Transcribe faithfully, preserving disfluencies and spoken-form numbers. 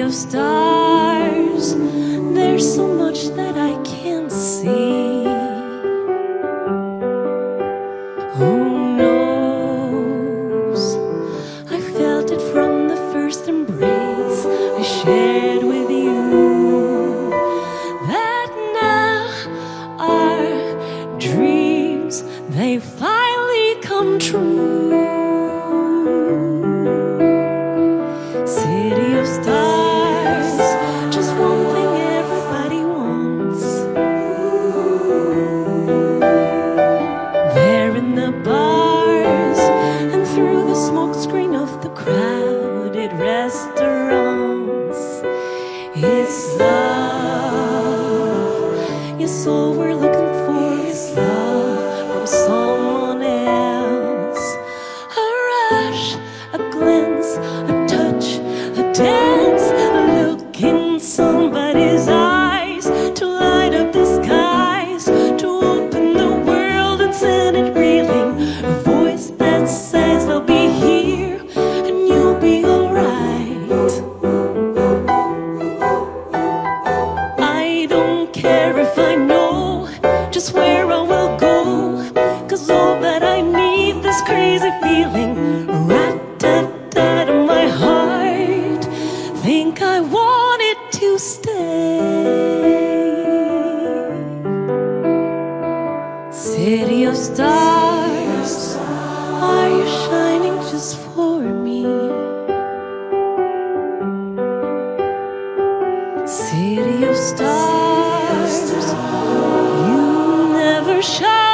of stars, there's so much that I can't see. Who knows? I felt it from the first embrace I shared with you, that now our dreams, they finally come true. City of stars, just one thing everybody wants. There in the bars and through the smoke screen of the crowded restaurants, it's love. Yes, all we're looking for is love from someone else. A rush, a glance, a touch, a dance, a look in somebody's eyes to light up the skies, to open the world and send it reeling. A voice that says they'll be here and you'll be alright. I don't care if I know just where I will go, 'cause all that I need, this crazy feeling, rat-tat-tat in my heart, think I want it to stay. City of stars, are you shining just for me? City of stars, you never shine.